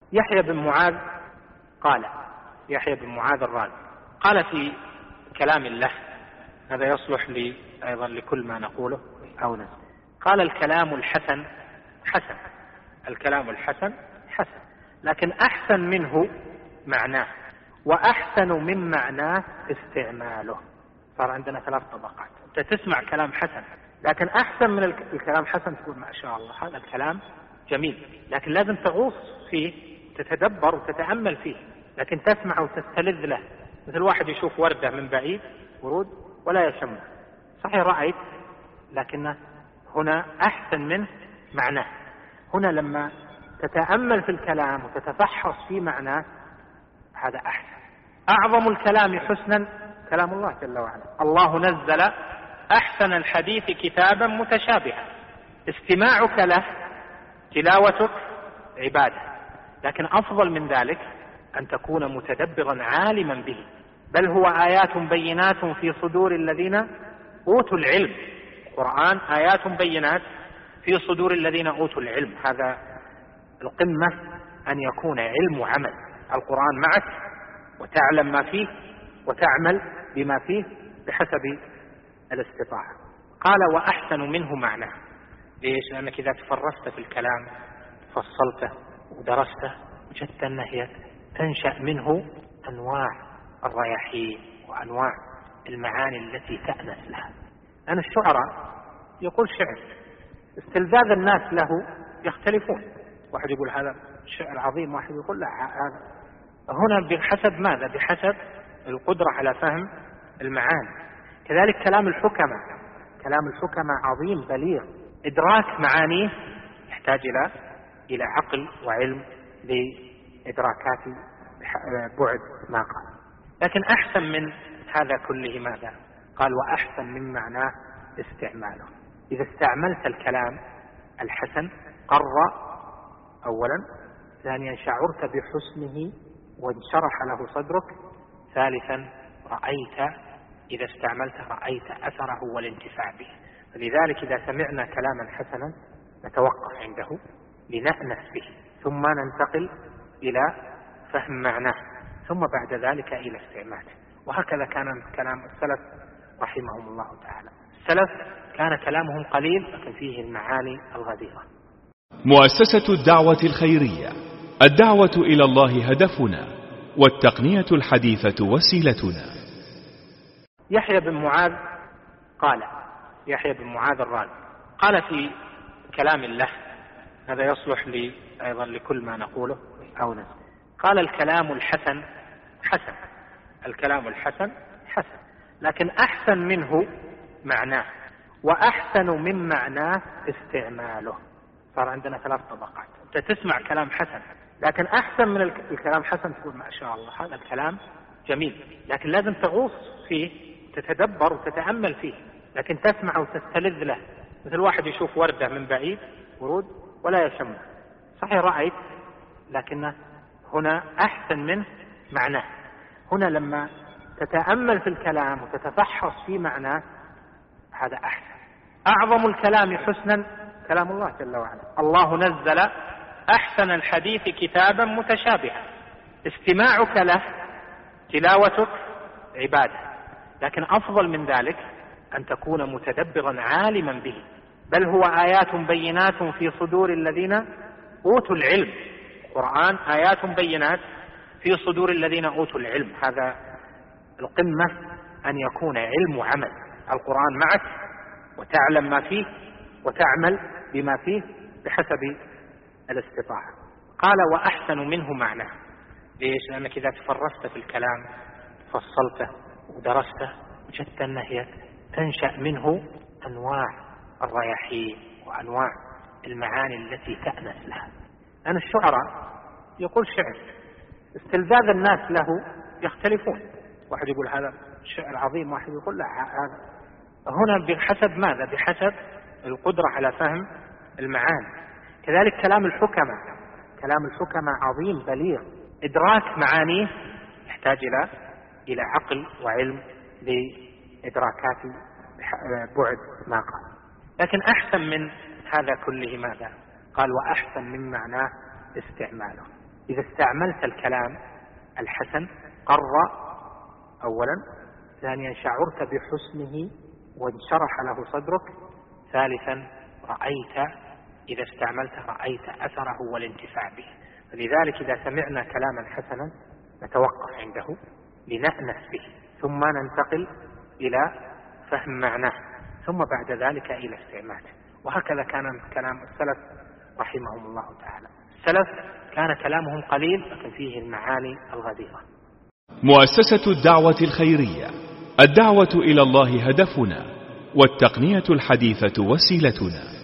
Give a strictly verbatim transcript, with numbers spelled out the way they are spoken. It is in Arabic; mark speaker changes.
Speaker 1: يحيى بن معاذ قال يحيى بن معاذ الرازي قال في كلام له، هذا يصلح لي أيضا لكل ما نقوله أو نسمع، قال الكلام الحسن حسن، الكلام الحسن حسن، لكن أحسن منه معناه، وأحسن من معناه استعماله. صار عندنا ثلاث طبقات. أنت تسمع كلام حسن، لكن أحسن من الكلام حسن تقول ما شاء الله هذا الكلام جميل، لكن لازم تغوص فيه، تتدبر وتتأمل فيه، لكن تسمع وتستلذ له. مثل واحد يشوف وردة من بعيد، ورود، ولا يشمها، صحيح رأيت، لكن هنا أحسن منه معناه. هنا لما تتأمل في الكلام وتتفحص في معناه هذا أحسن. أعظم الكلام حسنا كلام الله جل وعلا. الله نزل أحسن الحديث كتابا متشابها، استماعك له تلاوتك عبادة، لكن أفضل من ذلك أن تكون متدبرا عالما به، بل هو آيات بينات في صدور الذين أوتوا العلم. القرآن آيات بينات في صدور الذين أوتوا العلم. هذا القمة أن يكون علم وعمل، القرآن معك وتعلم ما فيه وتعمل بما فيه بحسب الاستطاعة. قال وأحسن منه معناه. ليش؟ لأنك إذا تفرست في الكلام فصلته ودرسته وجدت أنه تنشأ منه أنواع الرياحين وأنواع المعاني التي تأنس لها. أنا الشعراء يقول شعر، استلذاذ الناس له يختلفون، واحد يقول هذا شعر عظيم، واحد يقول لا هذا. هنا بحسب ماذا؟ بحسب القدرة على فهم المعاني. كذلك كلام الحكمة، كلام الحكمة عظيم بليغ، إدراك معانيه يحتاج إلى إلى عقل وعلم لإدراكات بعد ما قال. لكن أحسن من هذا كله ماذا؟ قال وأحسن من معناه استعماله. إذا استعملت الكلام الحسن قر أولا، ثانيا شعرت بحسنه وانشرح له صدرك، ثالثا رأيت، إذا استعملته رأيت أثره والانتفاع به. فلذلك إذا سمعنا كلاما حسنا نتوقف عنده لنأنس به، ثم ننتقل إلى فهم معناه، ثم بعد ذلك إلى استعماله. وهكذا كان كلام السلف رحمهم الله تعالى. السلف كان كلامهم قليل لكن فيه المعاني الغزيرة.
Speaker 2: مؤسسة الدعوة الخيرية، الدعوة إلى الله هدفنا، والتقنية الحديثة وسيلتنا.
Speaker 1: يحيى بن معاذ قال يحيى بن معاذ الرازي قال في كلام له، هذا يصلح لي أيضا لكل ما نقوله أو نسمع، قال الكلام الحسن حسن، الكلام الحسن حسن، لكن أحسن منه معناه، وأحسن من معناه استعماله. صار عندنا ثلاث طبقات. أنت تسمع كلام حسن، لكن أحسن من الكلام حسن تقول ما شاء الله هذا الكلام جميل، لكن لازم تغوص فيه، تتدبر وتتأمل فيه، لكن تسمع وتستلذ له. مثل واحد يشوف وردة من بعيد، ورود، ولا يشمها، صحيح رأيت، لكن هنا أحسن منه معناه. هنا لما تتأمل في الكلام وتتفحص في معناه هذا أحسن. أعظم الكلام حسنا كلام الله جل وعلا. الله نزل أحسن الحديث كتابا متشابها، استماعك له تلاوتك عبادة، لكن أفضل من ذلك أن تكون متدبرا عالما به، بل هو آيات بينات في صدور الذين أوتوا العلم. القرآن آيات بينات في صدور الذين أوتوا العلم. هذا القمة أن يكون علم وعمل، القرآن معك وتعلم ما فيه وتعمل بما فيه بحسب الاستطاعة. قال وأحسن منه معناه. ليش؟ لأنك إذا تفرست في الكلام فصلته ودرسته وجدت أنه تنشأ منه أنواع الرياحين وأنواع المعاني التي تأنس لها. أنا الشعراء يقول شعر، استلذاذ الناس له يختلفون، واحد يقول هذا شعر عظيم، واحد يقول لا هذا. هنا بحسب ماذا؟ بحسب القدرة على فهم المعاني. كذلك كلام الحكمة، كلام الحكمة عظيم بليغ، إدراك معانيه يحتاج إلى إلى عقل وعلم لإدراكات بعد ما قال. لكن أحسن من هذا كله ماذا؟ قال وأحسن من معناه استعماله. إذا استعملت الكلام الحسن قر أولا، ثانيا شعرت بحسنه وانشرح له صدرك، ثالثا رأيت إذا استعملته رأيت أثره والانتفاع به. فلذلك إذا سمعنا كلاما حسنا نتوقف عنده لنأنس به، ثم ننتقل إلى فهم معناه، ثم بعد ذلك إلى استعماله. وهكذا كان كلام السلف رحمهم الله تعالى. السلف كان كلامهم قليل لكن فيه المعاني الغزيرة.
Speaker 2: مؤسسة الدعوة الخيرية، الدعوة إلى الله هدفنا، والتقنية الحديثة وسيلتنا.